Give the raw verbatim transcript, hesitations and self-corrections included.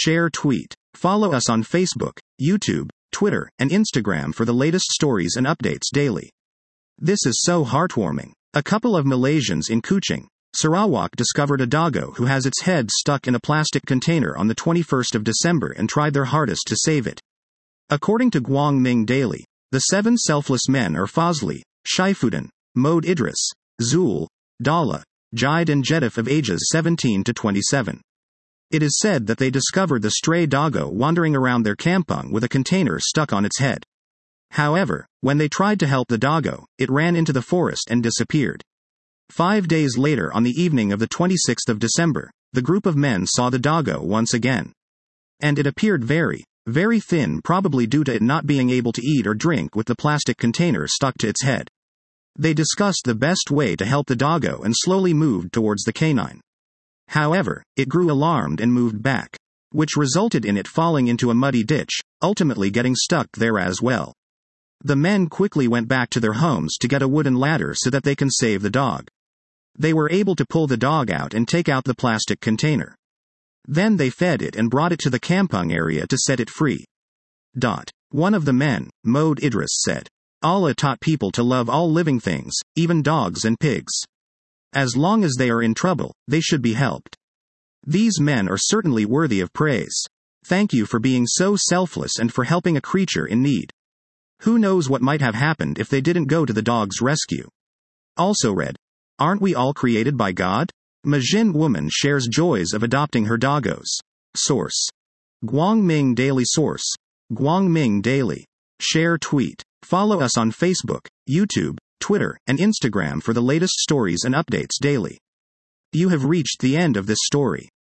share, tweet. Follow us on Facebook, YouTube, Twitter, and Instagram for the latest stories and updates daily. This is so heartwarming. A couple of Malaysians in Kuching, Sarawak discovered a doggo who has its head stuck in a plastic container on the twenty-first of December and tried their hardest to save it. According to Guang Ming Daily, the seven selfless men are Fazli, Shaifuddin, Mohd Idris, Zul, Dala, Jide and Jedif of ages seventeen to twenty-seven. It is said that they discovered the stray doggo wandering around their kampung with a container stuck on its head. However, when they tried to help the doggo, it ran into the forest and disappeared. Five days later, on the evening of the twenty-sixth of December, the group of men saw the doggo once again. And it appeared very, very thin, probably due to it not being able to eat or drink with the plastic container stuck to its head. They discussed the best way to help the doggo and slowly moved towards the canine. However, it grew alarmed and moved back, which resulted in it falling into a muddy ditch, ultimately getting stuck there as well. The men quickly went back to their homes to get a wooden ladder so that they can save the dog. They were able to pull the dog out and take out the plastic container. Then they fed it and brought it to the kampung area to set it free. Dot. One of the men, Mohd Idris, said, Allah taught people to love all living things, even dogs and pigs. As long as they are in trouble, they should be helped. These men are certainly worthy of praise. Thank you for being so selfless and for helping a creature in need. Who knows what might have happened if they didn't go to the dog's rescue. Also read, aren't we all created by God? Majin woman shares joys of adopting her doggos. Source. Guang Ming Daily. Source. Guang Ming Daily. Share, tweet. Follow us on Facebook, YouTube, Twitter, and Instagram for the latest stories and updates daily. You have reached the end of this story.